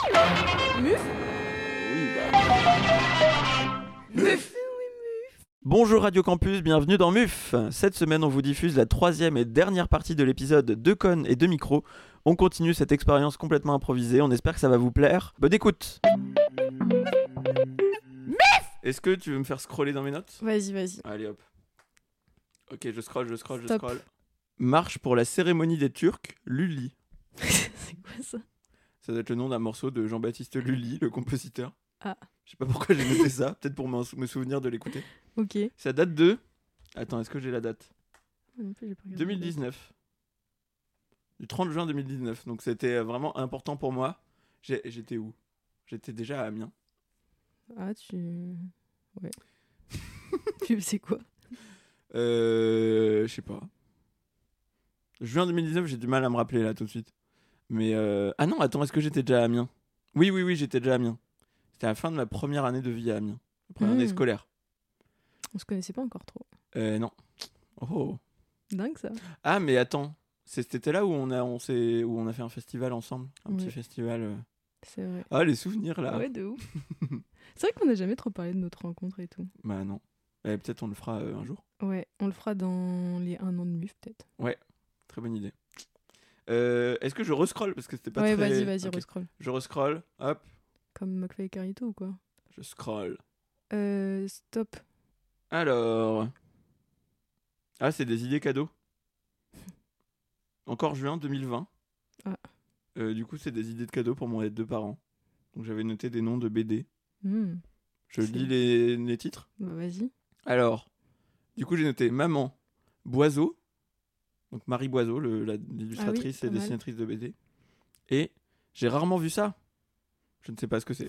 Muf. Oui, Muf. Bonjour Radio Campus, bienvenue dans Muf. Cette semaine, on vous diffuse la troisième et dernière partie de l'épisode de Con et de Micro. On continue cette expérience complètement improvisée, on espère que ça va vous plaire. Bonne écoute. Muf. Est-ce que tu veux me faire scroller dans mes notes ? Vas-y. Allez hop. Ok, je scrolle. Stop. Marche pour la cérémonie des Turcs, Lully. C'est quoi ça ? Ça doit être le nom d'un morceau de Jean-Baptiste Lully, le compositeur. Ah. Je sais pas pourquoi j'ai noté ça, peut-être pour me souvenir de l'écouter. Ok. Ça date de... Attends, est-ce que j'ai la date ? Non plus, j'ai pas regardé. 2019. Du 30 juin 2019. Donc c'était vraiment important pour moi. J'étais où ? J'étais déjà à Amiens. Ah, Ouais. Tu sais quoi ? Je sais pas. Juin 2019, j'ai du mal à me rappeler là tout de suite. Mais ah non, attends, est-ce que j'étais déjà à Amiens ? Oui, j'étais déjà à Amiens. C'était à la fin de ma première année de vie à Amiens. La première année scolaire. On se connaissait pas encore trop. Non. Oh. Dingue ça. Ah mais attends, c'est cet été-là où on a fait un festival ensemble, petit festival. C'est vrai. Ah les souvenirs là. Ouais, de ouf. C'est vrai qu'on n'a jamais trop parlé de notre rencontre et tout. Bah non. Peut-être on le fera un jour. Ouais, on le fera dans les 1 an de MUF peut-être. Ouais, très bonne idée. Est-ce que je rescroll parce que c'était pas ouais, très... vas-y, okay. rescroll. Je rescroll, hop. Comme McFly et Carito ou quoi ? Je scroll. Stop. Alors... Ah, c'est des idées cadeaux. Encore juin 2020. Ah. Du coup, c'est des idées de cadeaux pour mon aide de parents. Donc j'avais noté des noms de BD. Je lis les titres. Bah, vas-y. Alors, du coup, j'ai noté Maman Boiseau. Donc Marie Boiseau, l'illustratrice et dessinatrice de BD. Et j'ai rarement vu ça. Je ne sais pas ce que c'est.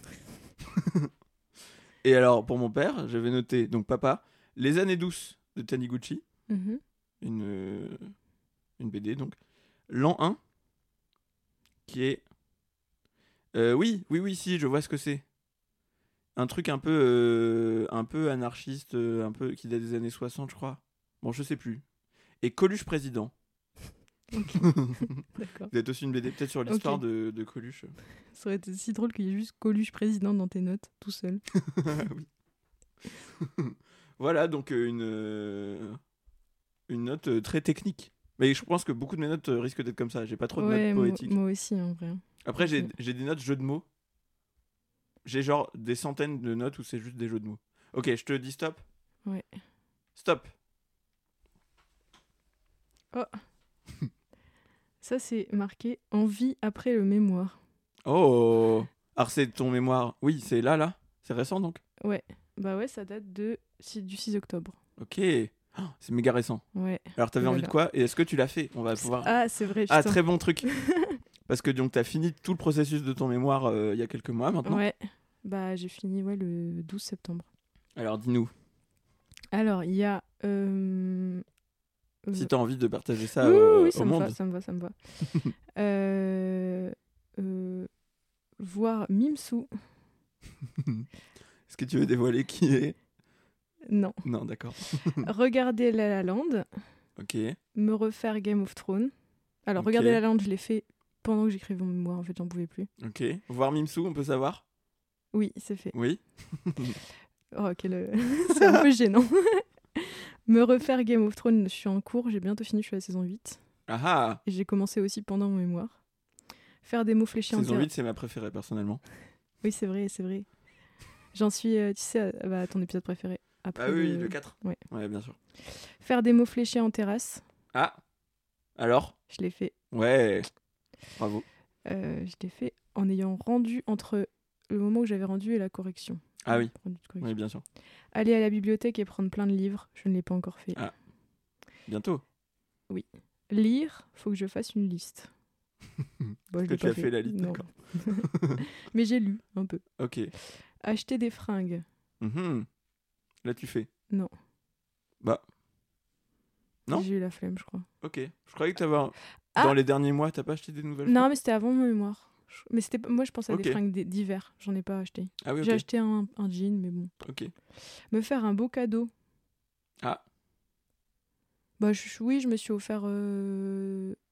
Et alors, pour mon père, j'avais noté, donc papa, Les années douces de Taniguchi. Une BD, donc. L'an 1, qui est... oui, si, je vois ce que c'est. Un truc un peu anarchiste, un peu qui date des années 60, je crois. Bon, je sais plus. Et Coluche président. Ok. D'accord. Vous êtes aussi une BD peut-être sur l'histoire de Coluche. Ça aurait été si drôle qu'il y ait juste Coluche président dans tes notes, tout seul. Oui. Voilà, donc une note très technique. Mais je pense que beaucoup de mes notes risquent d'être comme ça. J'ai pas trop de notes poétiques. Moi aussi, en vrai. Après, j'ai des notes jeux de mots. J'ai genre des centaines de notes où c'est juste des jeux de mots. Ok, je te dis stop. Ouais. Stop. Oh. Ça, c'est marqué « Envie après le mémoire ». Oh. Alors, c'est ton mémoire. Oui, c'est là. C'est récent, donc. Ouais. Bah ouais, ça date du 6 octobre. Ok. Oh, c'est méga récent. Ouais. Alors, t'avais envie de quoi ? Et est-ce que tu l'as fait ? On va pouvoir... Ah, c'est vrai. Putain. Ah, très bon truc. Parce que donc, t'as fini tout le processus de ton mémoire il y a quelques mois, maintenant. Ouais. Bah, j'ai fini le 12 septembre. Alors, dis-nous. Alors, il y a... Si t'as envie de partager ça oui, au monde. Ça me va. Voir Mimsou. Est-ce que tu veux dévoiler qui est ? Non. Non, d'accord. Regarder La La Land. Ok. Me refaire Game of Thrones. Alors, regarder La La Land, je l'ai fait pendant que j'écrivais mon mémoire. En fait, j'en pouvais plus. Ok. Voir Mimsou, on peut savoir ? Oui, c'est fait. Oui. Oh, c'est un peu gênant. Me refaire Game of Thrones, je suis en cours. J'ai bientôt fini, je suis à la saison 8. Ah. Et j'ai commencé aussi pendant mon mémoire. Faire des mots fléchés en Saison 8, c'est ma préférée, personnellement. Oui, c'est vrai. J'en suis, tu sais, à ton épisode préféré. Après le 4. Ouais, bien sûr. Faire des mots fléchés en terrasse. Ah. Alors ? Je l'ai fait. Ouais. Bravo. Je l'ai fait en ayant rendu entre le moment où j'avais rendu et la correction. Ah oui. Oui, bien sûr. Aller à la bibliothèque et prendre plein de livres. Je ne l'ai pas encore fait. Ah. Bientôt. Oui. Lire, faut que je fasse une liste. Bon, Est-ce que tu as fait la liste ? Non. D'accord. Mais j'ai lu un peu. Ok. Acheter des fringues. Là, tu fais ? Non. Bah. Non ? J'ai eu la flemme, je crois. Ok. Je croyais que t'avais... Dans les derniers mois, t'as pas acheté des nouvelles Non, mais c'était avant mon mémoire. Mais moi, je pensais à Ok. des fringues d'hiver. J'en ai pas acheté. Ah oui, ok. J'ai acheté un jean, mais bon. Ok. Me faire un beau cadeau. Ah. Bah, oui, je me suis offert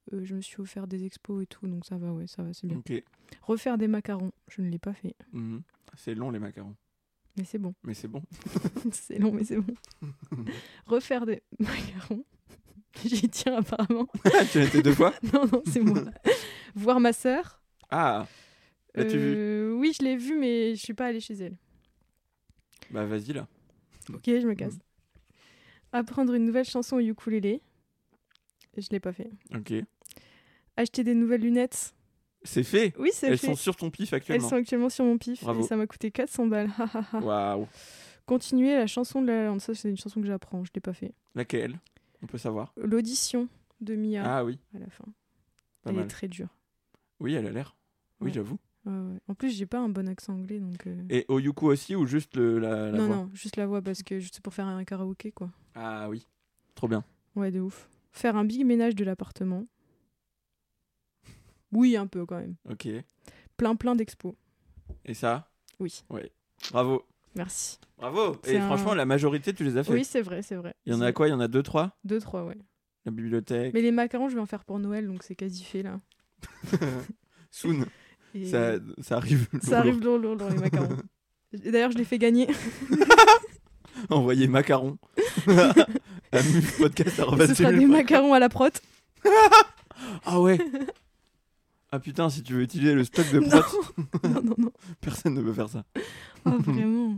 je me suis offert des expos et tout, donc ça va, c'est bien. Ok. Refaire des macarons, je ne l'ai pas fait. C'est long les macarons. Mais c'est bon. Mais c'est bon. C'est long, mais c'est bon. Refaire des macarons, j'y tiens apparemment. Tu l'as été 2 fois? Non, c'est moi. Voir ma sœur. Ah, l'as-tu vu? Oui, je l'ai vue, mais je suis pas allée chez elle. Bah vas-y là. Ok, je me casse. Apprendre une nouvelle chanson au ukulélé. Je l'ai pas fait. Ok. Acheter des nouvelles lunettes. C'est fait. Oui, c'est Elles fait. sont sur ton pif actuellement. Elles sont actuellement sur mon pif. Bravo. Et ça m'a coûté 400 balles. Waouh. Continuer la chanson de La Lande. Ça, c'est une chanson que j'apprends. Je l'ai pas fait. Laquelle? On peut savoir. L'audition de Mia. Ah oui. À la fin. Pas Elle mal. est très dure. Oui, elle a l'air. Oui, Ouais. j'avoue. Ouais. En plus, j'ai pas un bon accent anglais, donc. Et au uku aussi ou juste la non, voix? non, juste la voix parce que c'est pour faire un karaoké, quoi. Ah oui. Trop bien. Ouais, de ouf. Faire un big ménage de l'appartement. Oui, un peu quand même. Ok. Plein d'expos. Et ça? Oui. Ouais. Bravo. Merci. Bravo. C'est Et franchement, la majorité, tu les as fait. Oui, c'est vrai. Il y en a quoi? Il y en a 2, 3? 2, 3, ouais. La bibliothèque. Mais les macarons, je vais en faire pour Noël, donc c'est quasi fait là. Soon. Et Ça arrive. ça arrive lourd dans les macarons. Et d'ailleurs, je les fais gagner. Envoyez macarons à mufpodcast. Ce sera des macarons à la prot. Ah ouais. Ah putain, si tu veux utiliser le stock de prot, Non. personne ne peut faire ça. Oh, vraiment.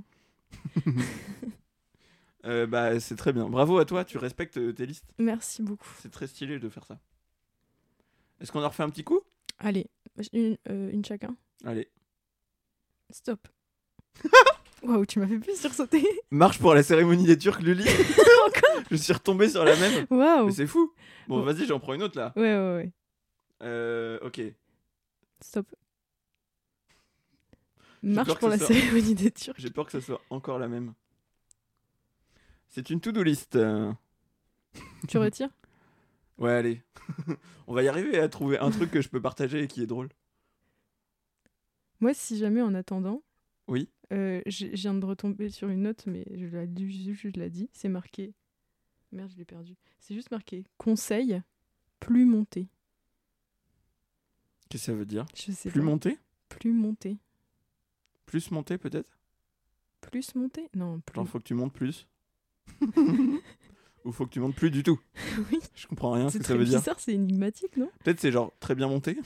Bah c'est très bien. Bravo à toi, tu respectes tes listes. Merci beaucoup. C'est très stylé de faire ça. Est-ce qu'on en refait un petit coup? Allez, une chacun. Allez. Stop. Waouh, tu m'as fait plus sursauter. Marche pour la cérémonie des Turcs, Luli. Je suis retombé sur la même. Waouh. Mais c'est fou. Bon, Oh. vas-y, j'en prends une autre là. Ouais. Ok. Stop. Marche peur pour que la ce soit- cérémonie des Turcs. J'ai peur que ce soit encore la même. C'est une to-do list. Tu retires? Ouais, allez. On va y arriver à trouver un truc que je peux partager et qui est drôle. Moi, si jamais en attendant, Oui. je viens de retomber sur une note, mais je l'ai dit. C'est marqué. Merde, je l'ai perdu. C'est juste marqué conseil plus monté. Qu'est-ce que ça veut dire? Je sais Plus pas. monté? Plus monté. Plus monté peut-être? Plus monté? Non, plus. Genre faut que tu montes plus. Ou faut que tu montes plus du tout. Oui. Je comprends rien ce C'est que ça très veut dire. bizarre, c'est énigmatique, non? Peut-être c'est genre très bien monté.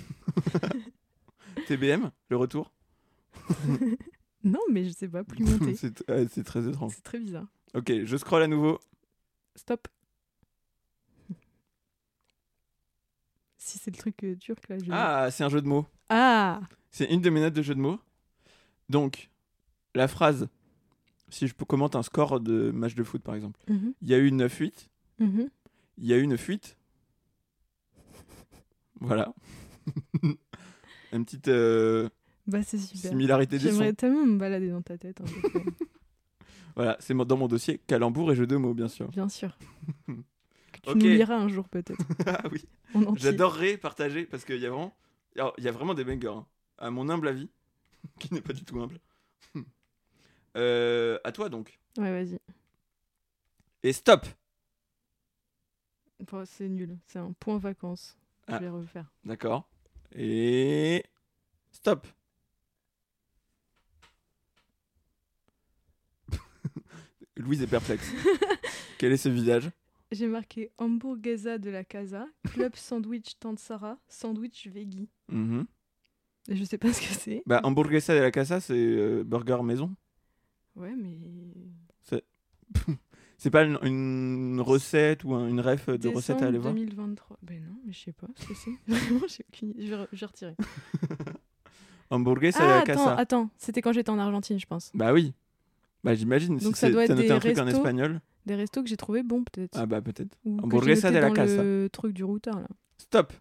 TBM, le retour. Non, mais je sais pas, plus monté. C'est très étrange. C'est très bizarre. Ok, je scroll à nouveau. Stop. Si c'est le truc turc là, je. Ah, c'est un jeu de mots. Ah. C'est une de mes notes de jeu de mots. Donc, la phrase, si je commente un score de match de foot par exemple, Mhm. il y a eu 9-8, Mhm. il y a eu une fuite. Voilà. Une petite Bah, c'est super. similarité des J'aimerais sons. tellement me balader dans ta tête. Voilà, c'est dans mon dossier calembour et jeu de mots, bien sûr. Bien sûr. Que tu Ok. nous liras un jour peut-être. Ah oui, En entier. j'adorerais partager parce qu'il y a vraiment, alors, il y a vraiment des bangers, hein, à mon humble avis, qui n'est pas du tout humble. À toi donc. Ouais, vas-y. Et stop. Bon, c'est nul. C'est un point vacances. Ah. Je vais refaire. D'accord. Et stop. Louise est perplexe. Quel est ce visage? J'ai marqué hamburguesa de la casa, club sandwich Tansara, sandwich veggie. Mhm. Et je sais pas ce que c'est. Bah, hamburguesa de la casa, c'est burger maison. Ouais, mais. C'est pas une recette ou une ref de recette à aller voir? 2023. Ben non, mais je sais pas ce que c'est. Vraiment, j'ai aucune idée. Je vais retirer. Hamburguesa de Ah, la casa. attends. C'était quand j'étais en Argentine, je pense. Bah oui. Bah j'imagine. Donc Si ça doit t'as être noté des un truc en restos. espagnol. Des restos que j'ai trouvé bons, peut-être. Ah bah peut-être. Ou que Hamburguesa j'ai de noté la dans casa. le truc du routard, là. Stop.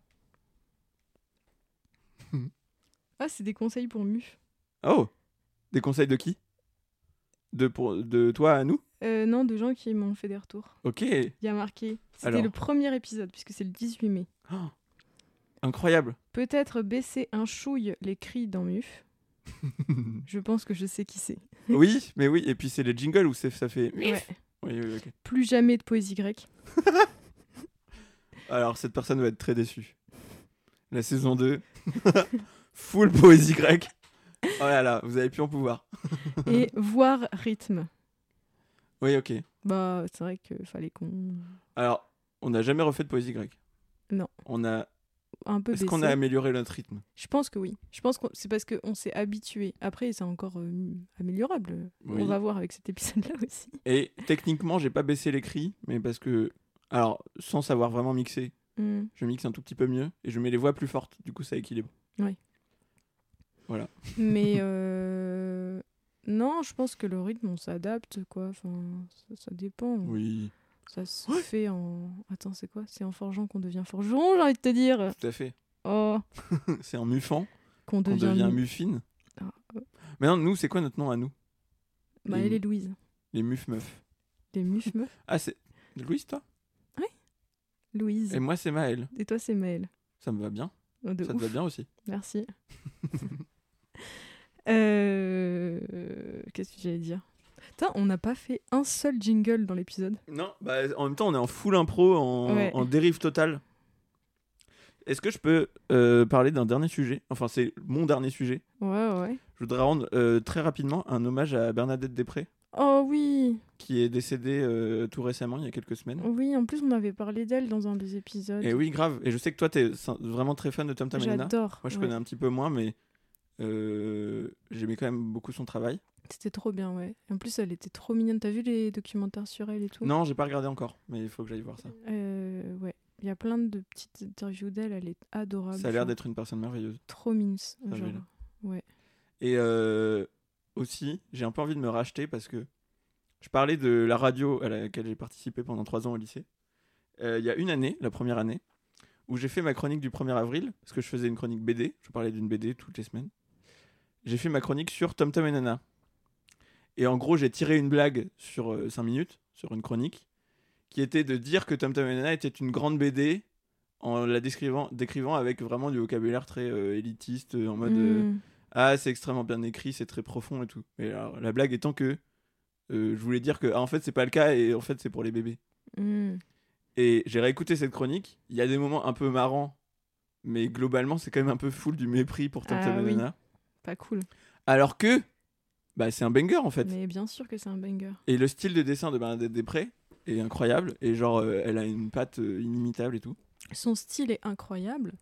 Ah, c'est des conseils pour MUF. Oh. Des conseils de qui? De toi à nous? Non, de gens qui m'ont fait des retours. Ok. Il y a marqué. C'était Alors. le premier épisode, puisque c'est le 18 mai. Oh, incroyable. Peut-être baisser un chouille les cris dans MUF. Je pense que je sais qui c'est. Oui, mais oui. Et puis c'est les jingles où ça fait. Ouais. Oui, ok. Plus jamais de poésie grecque. Alors cette personne va être très déçue. la saison 2. Full poésie grecque. Oh là là, vous avez plus en pouvoir. Et voir rythme. Oui, ok. Bah, c'est vrai qu'il fallait qu'on... Alors, on n'a jamais refait de poésie grecque. Non. On a... Un peu Est-ce baissé. qu'on a amélioré notre rythme? Je pense que oui. Je pense que c'est parce qu'on s'est habitué. Après, c'est encore améliorable. Oui. On va voir avec cet épisode-là aussi. Et techniquement, j'ai pas baissé les cris, mais parce que... Alors, sans savoir vraiment mixer, je mixe un tout petit peu mieux et je mets les voix plus fortes. Du coup, ça équilibre. Oui. Voilà. Mais non, je pense que le rythme, on s'adapte, quoi. Enfin, ça dépend. Oui. Ça se fait en... Attends, c'est quoi? C'est en forgeant qu'on devient forgeron, j'ai envie de te dire. Tout à fait. Oh. C'est en muffant qu'on devient muffine. Ah, Mais non, nous, c'est quoi notre nom à nous? Elle et Louise. Les muf-meufs. Les muf-meufs? Ah, c'est Louise, toi? Oui. Louise. Et moi, c'est Maëlle. Et toi, c'est Maëlle. Ça me va bien. Oh, ça te va bien aussi. Merci. Qu'est-ce que j'allais dire? Putain, on n'a pas fait un seul jingle dans l'épisode. Non, bah, en même temps, on est en full impro, en dérive totale. Est-ce que je peux parler d'un dernier sujet? Enfin, c'est mon dernier sujet. Ouais. Je voudrais rendre très rapidement un hommage à Bernadette Després. Oh oui. Qui est décédée tout récemment, il y a quelques semaines. Oui, en plus, on avait parlé d'elle dans un des épisodes. Et oui, grave. Et je sais que toi, t'es vraiment très fan de Tom Tom et Nana. J'adore. Moi, je connais un petit peu moins, mais j'aimais quand même beaucoup son travail. C'était trop bien, ouais. En plus, elle était trop mignonne. T'as vu les documentaires sur elle et tout? Non, j'ai pas regardé encore, mais il faut que j'aille voir ça. Ouais. Il y a plein de petites interviews d'elle, elle est adorable. Ça a l'air d'être une personne merveilleuse. Trop mignonne. Genre, ouais. Et aussi, j'ai un peu envie de me racheter parce que je parlais de la radio à laquelle j'ai participé pendant 3 ans au lycée. Il y a une année, la première année, où j'ai fait ma chronique du 1er avril, parce que je faisais une chronique BD, je parlais d'une BD toutes les semaines. J'ai fait ma chronique sur Tom Tom et Nana. Et en gros, j'ai tiré une blague sur 5 minutes, sur une chronique, qui était de dire que Tom Tom et Nana était une grande BD en la décrivant avec vraiment du vocabulaire très élitiste, en mode ah, c'est extrêmement bien écrit, c'est très profond et tout. Mais alors, la blague étant que je voulais dire que en fait, c'est pas le cas et en fait, c'est pour les bébés. Et j'ai réécouté cette chronique. Il y a des moments un peu marrants, mais globalement, c'est quand même un peu full du mépris pour Tom Tom et Nana. Pas cool. Alors que bah, c'est un banger en fait. Mais bien sûr que c'est un banger. Et le style de dessin de Bernadette Després est incroyable. Et genre, elle a une patte inimitable et tout. Son style est incroyable.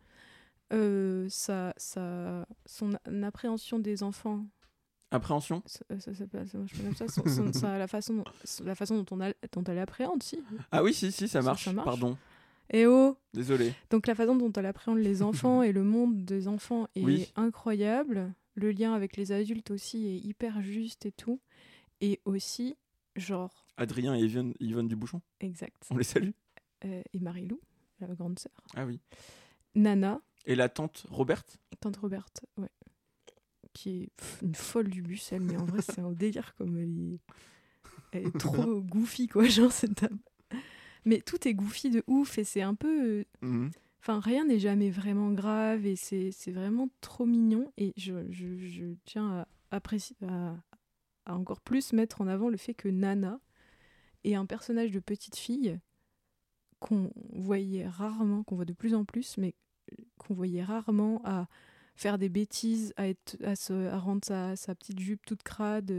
Son appréhension des enfants. Appréhension? Ça s'appelle ça. La façon dont elle appréhende, si. Ah oui, si, ça marche. Pardon. Eh oh! Désolé. Donc la façon dont elle appréhende les enfants et le monde des enfants est incroyable. Le lien avec les adultes aussi est hyper juste et tout. Et aussi, genre... Adrien et Yvonne Dubuchon. Exact. On les salue. Et Marie-Lou, la grande sœur. Ah oui. Nana. Et la tante Roberte. Tante Roberte, ouais. Qui est une folle du bus, elle, mais en vrai, c'est un délire comme elle est trop goofy, quoi, genre cette dame. Mais tout est goofy de ouf et c'est un peu... Enfin, rien n'est jamais vraiment grave et c'est vraiment trop mignon. Et je tiens à apprécier, à encore plus mettre en avant le fait que Nana est un personnage de petite fille qu'on voyait rarement, qu'on voit de plus en plus, mais qu'on voyait rarement à faire des bêtises, à rendre sa petite jupe toute crade,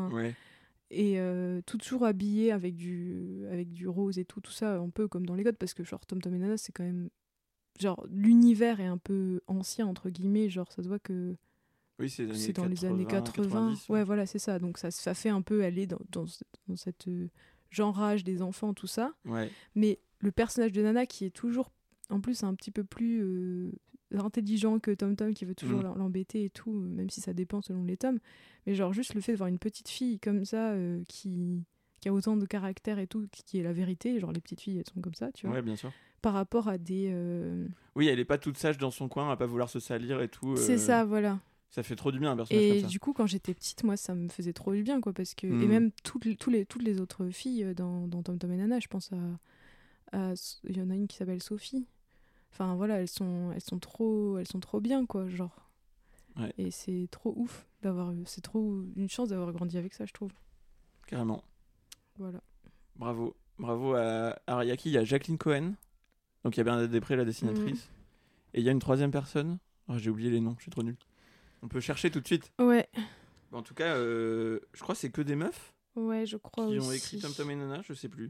et toujours habillée avec du rose et tout ça, un peu comme dans les Gods, parce que genre Tom Tom et Nana, c'est quand même genre l'univers est un peu ancien entre guillemets, genre ça se voit que c'est dans les années 80. 90, ouais, voilà, c'est ça. Donc ça fait un peu aller dans cette genrage des enfants, tout ça. Ouais. Mais le personnage de Nana qui est toujours en plus un petit peu plus intelligent que Tom Tom, qui veut toujours l'embêter et tout, même si ça dépend selon les tomes. Mais genre juste le fait de voir une petite fille comme ça qui a autant de caractère et tout, qui est la vérité. Genre les petites filles, elles sont comme ça, tu vois. Ouais, bien sûr. Par rapport à des... Oui, elle est pas toute sage dans son coin, à pas vouloir se salir et tout. C'est ça, voilà. Ça fait trop du bien un personnage comme ça. Et du coup, quand j'étais petite, moi, ça me faisait trop du bien, quoi, parce que... Et même toutes les autres filles dans Tom Tom et Nana, je pense à... Il y en a une qui s'appelle Sophie. Enfin, voilà, elles sont trop bien, quoi, genre. Ouais. Et c'est trop ouf d'avoir... C'est trop une chance d'avoir grandi avec ça, je trouve. Carrément. Voilà. Bravo à Ariaki. Il y a Jacqueline Cohen. Donc il y a Bernadette Després, la dessinatrice. Et il y a une troisième personne. Oh, j'ai oublié les noms, je suis trop nul. On peut chercher tout de suite. Ouais. En tout cas, je crois que c'est que des meufs. Ouais, je crois qui aussi. ont écrit Tom Tom et Nana, je sais plus.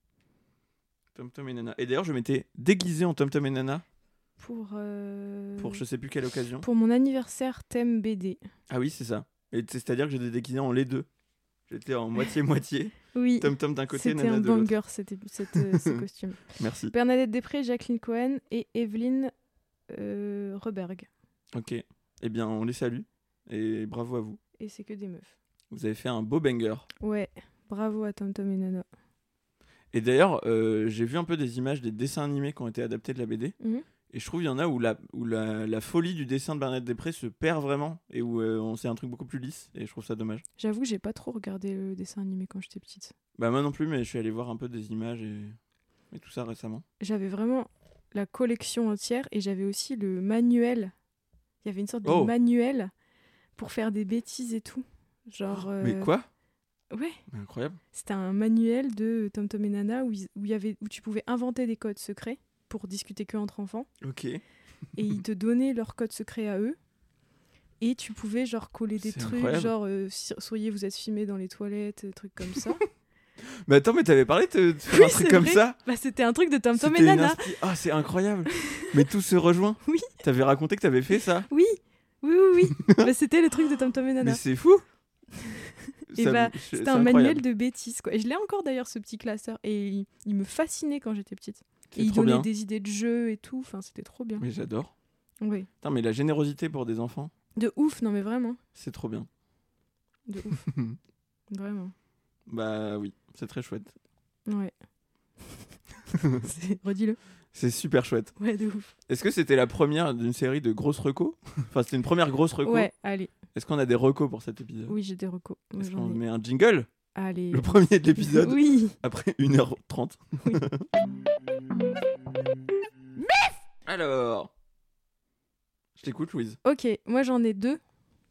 Tom Tom et Nana. Et d'ailleurs, je m'étais déguisé en Tom Tom et Nana. Pour je sais plus quelle occasion. Pour mon anniversaire thème BD. Ah oui, c'est ça. Et c'est-à-dire que j'étais déguisé en les deux. J'étais en moitié-moitié. Oui. Tom Tom d'un côté, C'était Nana de l'autre. C'était un banger, ces costumes. Merci. Bernadette Després, Jacqueline Cohen et Evelyne Reberg. Ok. Eh bien, on les salue. Et bravo à vous. Et c'est que des meufs. Vous avez fait un beau banger. Ouais, bravo à Tom Tom et Nana. Et d'ailleurs, j'ai vu un peu des images des dessins animés qui ont été adaptés de la BD. Et je trouve qu'il y en a où la folie du dessin de Bernadette Després se perd vraiment. Et où c'est un truc beaucoup plus lisse. Et je trouve ça dommage. J'avoue que j'ai pas trop regardé le dessin animé quand j'étais petite. Bah moi non plus, mais je suis allé voir un peu des images et tout ça récemment. J'avais vraiment la collection entière et j'avais aussi le manuel. Il y avait une sorte de manuel pour faire des bêtises et tout. Genre. Mais quoi ? Ouais. Incroyable. C'était un manuel de Tom Tom et Nana où tu pouvais inventer des codes secrets pour discuter que entre enfants. Ok. Et ils te donnaient leurs codes secrets à eux. Et tu pouvais genre coller des trucs, incroyable. Genre souriez, vous êtes filmé dans les toilettes, des trucs comme ça. Mais attends, mais t'avais parlé de faire un truc comme ça ? Bah c'était un truc de Tom Tom et Nana. Ah, c'est incroyable. Mais tout se rejoint. Oui. T'avais raconté que t'avais fait ça ? Oui. Bah, c'était le truc de Tom Tom et Nana. Mais c'est fou. Et bah, c'était un manuel de bêtises, quoi. Et je l'ai encore d'ailleurs, ce petit classeur. Et il me fascinait quand j'étais petite. Et il donnait des idées de jeux et tout. Enfin, c'était trop bien. Mais j'adore. Oui. Putain, mais la générosité pour des enfants. De ouf, non mais vraiment. C'est trop bien. De ouf. Vraiment. Bah oui, c'est très chouette. Ouais. Redis-le. C'est super chouette. Ouais, de ouf. Est-ce que c'était la première d'une série de grosses recos ? Enfin, c'était une première grosse reco. Ouais, allez. Est-ce qu'on a des recos pour cet épisode ? Oui, j'ai des recos. Est-ce qu'on met un jingle ? Allez. Le premier de l'épisode. Oui. Après 1h30. Oui. Alors, je t'écoute, Louise. Ok, moi j'en ai deux.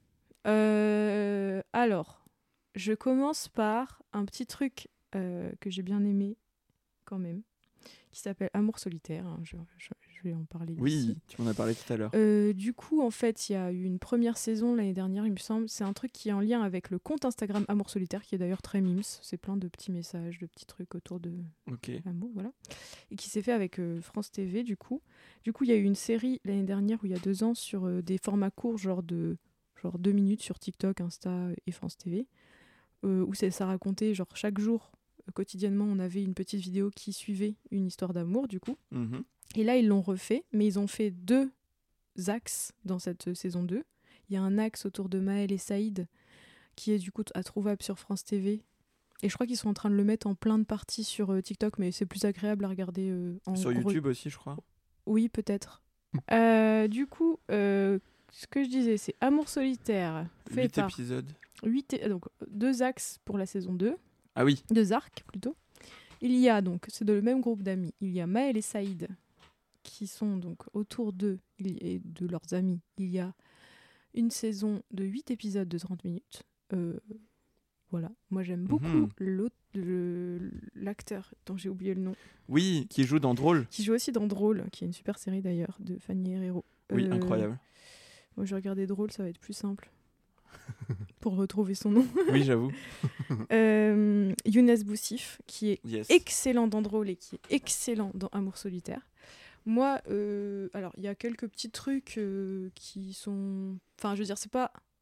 Alors, je commence par un petit truc que j'ai bien aimé quand même, qui s'appelle Amour solitaire. Hein, je vais en parler ici. Oui, tu m'en as parlé tout à l'heure. Du coup, en fait, il y a eu une première saison l'année dernière, il me semble. C'est un truc qui est en lien avec le compte Instagram Amour solitaire, qui est d'ailleurs très mimes. C'est plein de petits messages, de petits trucs autour de l'amour, voilà. Et qui s'est fait avec France TV, du coup. Du coup, il y a eu une série l'année dernière, ou il y a 2 ans, sur des formats courts, genre 2 minutes sur TikTok, Insta et France TV, où ça racontait, genre chaque jour, quotidiennement, on avait une petite vidéo qui suivait une histoire d'amour, du coup. Et là, ils l'ont refait, mais ils ont fait 2 axes dans cette saison 2. Il y a un axe autour de Maël et Saïd, qui est du coup trouvable sur France TV. Et je crois qu'ils sont en train de le mettre en plein de parties sur TikTok, mais c'est plus agréable à regarder sur YouTube aussi, je crois. Oui, peut-être. Du coup, ce que je disais, c'est Amour solitaire. 8 épisodes. 8 donc 2 axes pour la saison 2. Ah oui. 2 arcs, plutôt. Il y a donc, c'est le même groupe d'amis, il y a Maël et Saïd, qui sont donc autour d'eux et de leurs amis. Il y a une saison de 8 épisodes de 30 minutes. Voilà, moi j'aime beaucoup l'acteur dont j'ai oublié le nom. Oui, qui joue dans Drôle. Qui joue aussi dans Drôle, qui est une super série d'ailleurs, de Fanny Herrero. Oui, incroyable. Moi je vais regarder Drôle, ça va être plus simple pour retrouver son nom. Oui, j'avoue. Younes Boussif, qui est excellent dans Drôle et qui est excellent dans Amour solitaire. Moi, alors il y a quelques petits trucs qui sont... Enfin, je veux dire, c'est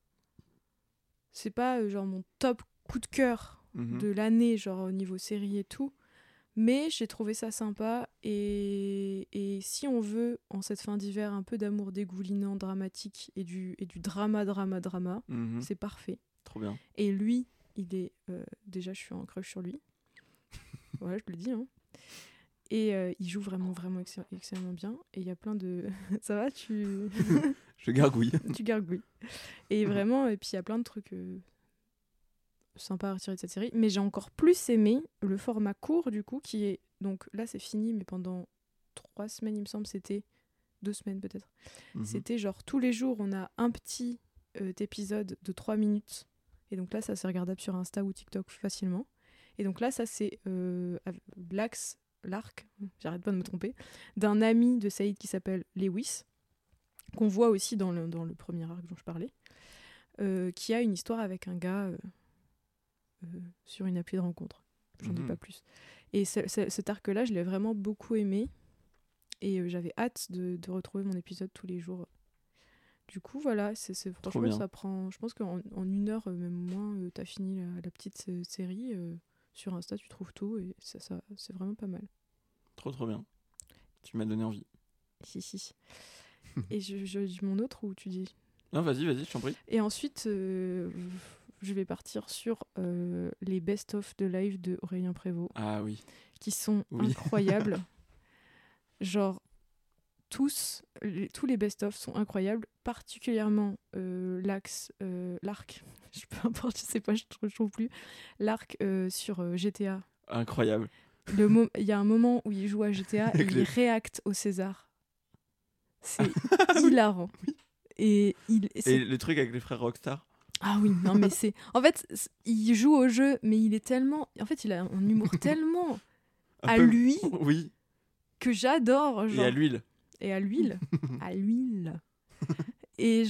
pas genre mon top coup de cœur de l'année, genre au niveau série et tout. Mais j'ai trouvé ça sympa. Et si on veut, en cette fin d'hiver, un peu d'amour dégoulinant, dramatique et du drama, c'est parfait. Trop bien. Et lui, il est... déjà, je suis en crush sur lui. Voilà, je le dis. Hein. Et il joue vraiment, vraiment excellemment bien. Et il y a plein de... Ça va, tu... Je gargouille. Tu gargouilles. Et vraiment, et puis il y a plein de trucs sympas à retirer de cette série. Mais j'ai encore plus aimé le format court, du coup, qui est... Donc là, c'est fini, mais pendant 3 semaines, il me semble, c'était 2 semaines peut-être. C'était genre tous les jours, on a un petit épisode de 3 minutes. Et donc là, ça c'est regardable sur Insta ou TikTok facilement. Et donc là, ça c'est l'arc, j'arrête pas de me tromper, d'un ami de Saïd qui s'appelle Lewis. qu'on voit aussi dans le premier arc dont je parlais, qui a une histoire avec un gars sur une appli de rencontre. J'en dis pas plus. Et cet arc-là, je l'ai vraiment beaucoup aimé. Et j'avais hâte de retrouver mon épisode tous les jours. Du coup, voilà, franchement, ça prend... Je pense qu'en 1 heure, même moins, t'as fini la petite série. Sur Insta, tu trouves tout. Et ça c'est vraiment pas mal. Trop bien. Tu m'as donné envie. Si. Et je dis mon autre ou tu dis... Non, vas-y, je t'en prie. Et ensuite, je vais partir sur les best-of de live de Aurélien Prévost. Ah oui. Qui sont incroyables. Genre, tous les best-of sont incroyables, particulièrement l'arc, peu importe, je sais pas, je trouve plus, l'arc sur GTA. Incroyable. Il y a un moment où il joue à GTA et il réacte au César. C'est hilarant. Oui. Et le truc avec les frères Rockstar. Ah oui, non mais c'est... En fait, il joue au jeu, mais il est tellement... En fait, il a un humour tellement lui oui. que j'adore. Genre... Et à l'huile. À l'huile. Et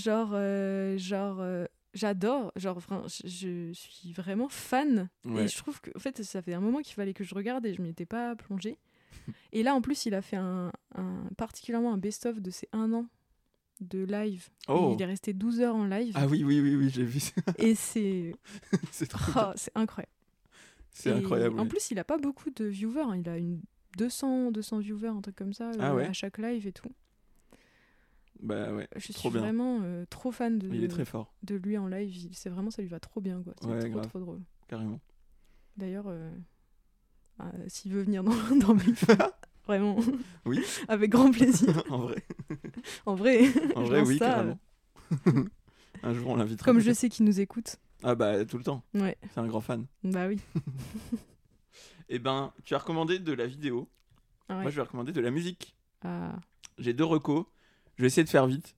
j'adore. Je suis vraiment fan. Ouais. Et je trouve que, en fait, ça fait un moment qu'il fallait que je regarde et je m'y étais pas plongée. Et là, en plus, il a fait particulièrement un best-of de ses 1 an de live. Et il est resté 12 heures en live. Ah oui, j'ai vu ça. Et c'est... c'est c'est incroyable. C'est incroyable. En plus, il a pas beaucoup de viewers. Hein. Il a 200 viewers, un truc comme ça, à chaque live et tout. Bah ouais, je suis vraiment trop fan il est très fort. De lui en live. Ça lui va trop bien, quoi. C'est trop drôle. Carrément. D'ailleurs, s'il veut venir dans Bif, vraiment, oui. avec grand plaisir. En vrai, ça, oui, carrément. Un jour, on l'invitera. Comme je sais qu'il nous écoute. Ah bah, tout le temps. Ouais. C'est un grand fan. Bah oui. Eh ben, tu as recommandé de la vidéo. Ah ouais. Moi, je vais recommander de la musique. Ah. J'ai 2 recos. Je vais essayer de faire vite.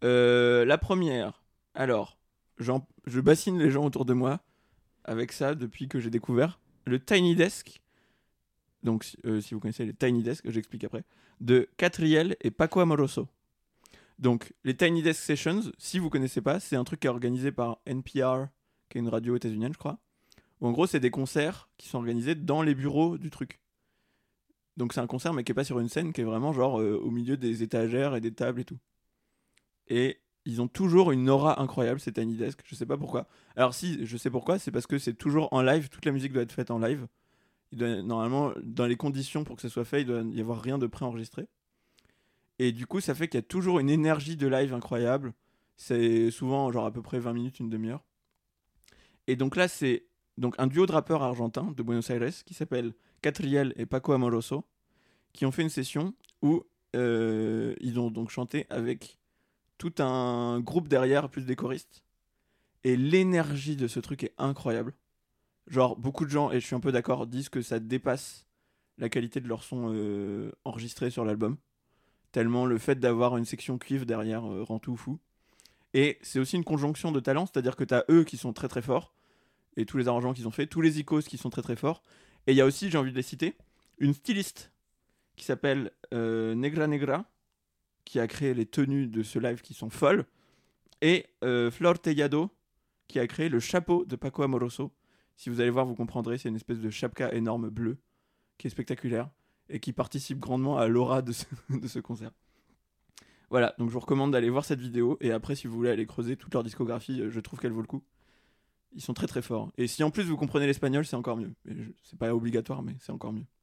La première, alors, je bassine les gens autour de moi avec ça depuis que j'ai découvert le Tiny Desk. Donc, si vous connaissez les Tiny Desk, j'explique après. De Catriel et Paco Amoroso. Donc, les Tiny Desk Sessions, si vous connaissez pas, c'est un truc qui est organisé par NPR, qui est une radio états-unienne, je crois. Où en gros, c'est des concerts qui sont organisés dans les bureaux du truc. Donc, c'est un concert, mais qui est pas sur une scène, qui est vraiment genre au milieu des étagères et des tables et tout. Et ils ont toujours une aura incroyable, ces Tiny Desk. Je sais pas pourquoi. Alors, si, je sais pourquoi, c'est parce que c'est toujours en live. Toute la musique doit être faite en live. Normalement, dans les conditions pour que ça soit fait, il doit y avoir rien de préenregistré. Et du coup, ça fait qu'il y a toujours une énergie de live incroyable. C'est souvent genre à peu près 20 minutes, une demi-heure. Et donc là, c'est donc un duo de rappeurs argentins de Buenos Aires qui s'appelle Catriel et Paco Amoroso, qui ont fait une session où ils ont donc chanté avec tout un groupe derrière, plus des choristes. Et l'énergie de ce truc est incroyable. Genre, beaucoup de gens, et je suis un peu d'accord, disent que ça dépasse la qualité de leur son enregistré sur l'album. Tellement le fait d'avoir une section cuivre derrière rend tout fou. Et c'est aussi une conjonction de talents, c'est-à-dire que t'as eux qui sont très très forts, et tous les arrangements qu'ils ont fait, tous les icos qui sont très très forts. Et il y a aussi, j'ai envie de les citer, une styliste qui s'appelle Negra Negra, qui a créé les tenues de ce live qui sont folles, et Flor Tellado, qui a créé le chapeau de Paco Amoroso. Si vous allez voir, vous comprendrez, c'est une espèce de chapka énorme bleu, qui est spectaculaire, et qui participe grandement à l'aura de ce concert. Voilà, donc je vous recommande d'aller voir cette vidéo, et après, si vous voulez aller creuser toute leur discographie, je trouve qu'elle vaut le coup. Ils sont très très forts. Et si en plus vous comprenez l'espagnol, c'est encore mieux. C'est pas obligatoire, mais c'est encore mieux.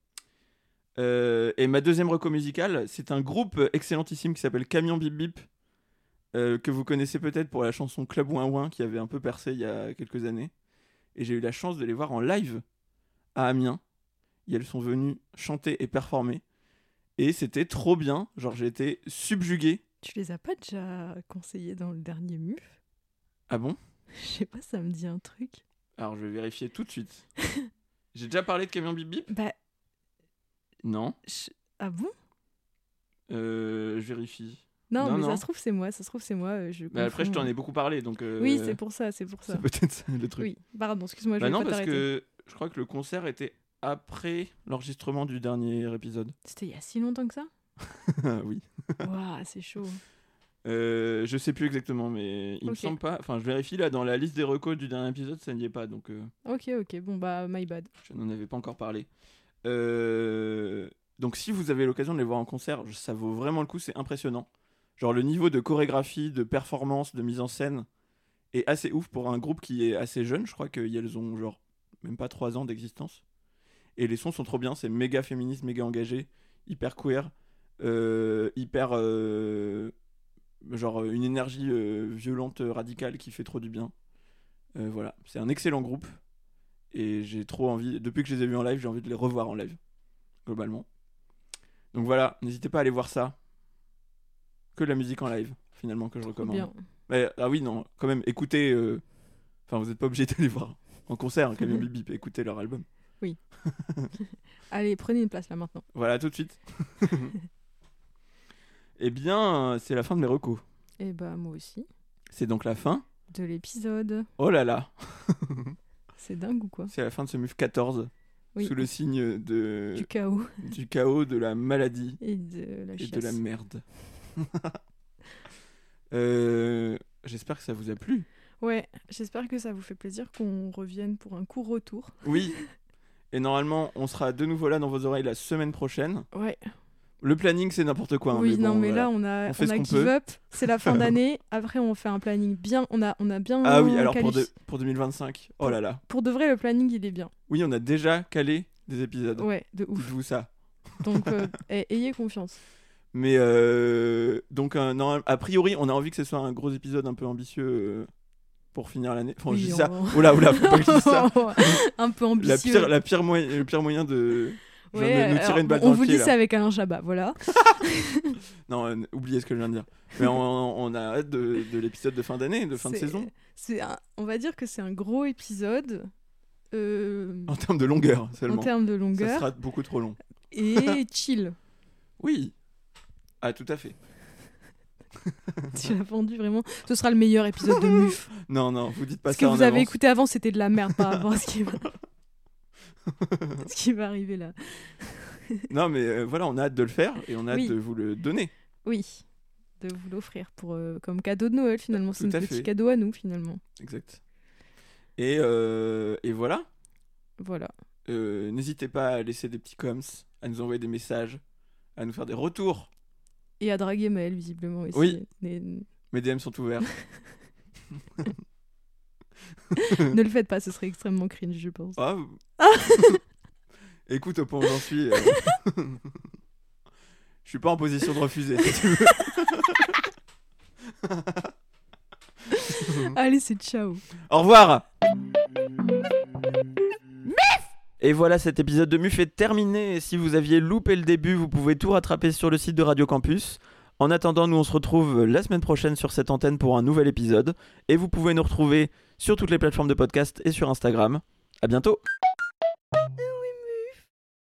Et ma deuxième reco musicale, c'est un groupe excellentissime qui s'appelle Camion Bip Bip, que vous connaissez peut-être pour la chanson Club Ouin Ouin, qui avait un peu percé il y a quelques années. Et j'ai eu la chance de les voir en live à Amiens. Et elles sont venues chanter et performer. Et c'était trop bien. Genre, j'ai été subjugué. Tu les as pas déjà conseillés dans le dernier MUF ? Ah bon ? Je sais pas, ça me dit un truc. Alors, je vais vérifier tout de suite. J'ai déjà parlé de Camion Bip Bip ? Bah... Non. Ah bon ? Je vérifie. Non, mais ça se trouve, c'est moi. Bah après, je t'en ai beaucoup parlé, donc... Oui, c'est pour ça. C'est peut-être ça, le truc. Oui, pardon, excuse-moi, je vais pas t'arrêter. Non, parce que je crois que le concert était après l'enregistrement du dernier épisode. C'était il y a si longtemps que ça ? Oui. Waouh, c'est chaud. Je sais plus exactement, mais il me semble pas. Enfin, je vérifie là dans la liste des recos du dernier épisode, ça n'y est pas. Donc. Ok, bon bah my bad. Je n'en avais pas encore parlé. Donc si vous avez l'occasion de les voir en concert, ça vaut vraiment le coup, c'est impressionnant. Genre le niveau de chorégraphie, de performance, de mise en scène est assez ouf pour un groupe qui est assez jeune. Je crois qu'elles ont genre même pas 3 ans d'existence. Et les sons sont trop bien, c'est méga féministe, méga engagé, hyper queer, hyper genre une énergie violente, radicale qui fait trop du bien. Voilà, c'est un excellent groupe. Et j'ai trop envie, depuis que je les ai vus en live, j'ai envie de les revoir en live, globalement. Donc voilà, n'hésitez pas à aller voir ça. Que de la musique en live, finalement, que je recommande. Bien. Mais, ah oui, non, quand même, écoutez. Enfin, vous n'êtes pas obligé d'aller voir en concert, Camion Bip Bip, écoutez leur album. Oui. Allez, prenez une place là maintenant. Voilà, tout de suite. Eh bien, c'est la fin de mes recos. Eh bah, moi aussi. C'est donc la fin de l'épisode. Oh là là. C'est dingue ou quoi? C'est la fin de ce MUF 14. Oui. Sous le signe du chaos. Du chaos, de la maladie. Et de la chiasse. Et de la merde. J'espère que ça vous a plu. Ouais, j'espère que ça vous fait plaisir qu'on revienne pour un court retour. Oui. Et normalement, on sera de nouveau là dans vos oreilles la semaine prochaine. Ouais. Le planning, c'est n'importe quoi. Oui, mais bon, non, mais voilà. là, on a give up. C'est la fin d'année. Après, on fait un planning bien. On a bien. Ah oui, alors pour 2025. Oh là là. Pour de vrai, le planning, il est bien. Oui, on a déjà calé des épisodes. Ouais, de ouf. Dites-vous ça. Donc, ayez confiance. Mais donc, non, a priori, on a envie que ce soit un gros épisode un peu ambitieux pour finir l'année. Enfin, oui, je dis ça. Oula, faut pas que je dise ça. Un peu ambitieux. Le pire moyen de. Ouais, nous tirer une balle on dans vous le pied, dit ça avec Alain Chabat, voilà. Non, oubliez ce que je viens de dire. Mais on a hâte de l'épisode de fin d'année, de fin de saison. On va dire que c'est un gros épisode. En termes de longueur seulement. En termes de longueur. Ça sera beaucoup trop long. Et chill. Oui. Ah, tout à fait. Tu l'as vendu vraiment. Ce sera le meilleur épisode de MUF. Non, vous dites pas ça. Ce que vous avez écouté avant, c'était de la merde par rapport à ce qui va arriver là. Non, mais voilà, on a hâte de le faire et on a hâte de vous le donner. Oui, de vous l'offrir comme cadeau de Noël finalement. C'est un petit cadeau à nous finalement. Exact. Et voilà. Voilà. N'hésitez pas à laisser des petits coms, à nous envoyer des messages, à nous faire des retours. Et à draguer Maël visiblement aussi. Oui. Mes DM sont ouverts. Ne le faites pas, ce serait extrêmement cringe, je pense. Ah. Écoute, au point où j'en suis, je suis pas en position de refuser, si tu veux. Allez, c'est ciao. Au revoir. Et voilà, cet épisode de MUF est terminé. Et si vous aviez loupé le début, vous pouvez tout rattraper sur le site de Radio Campus. En attendant, nous on se retrouve la semaine prochaine sur cette antenne pour un nouvel épisode. Et vous pouvez nous retrouver sur toutes les plateformes de podcast et sur Instagram. À bientôt.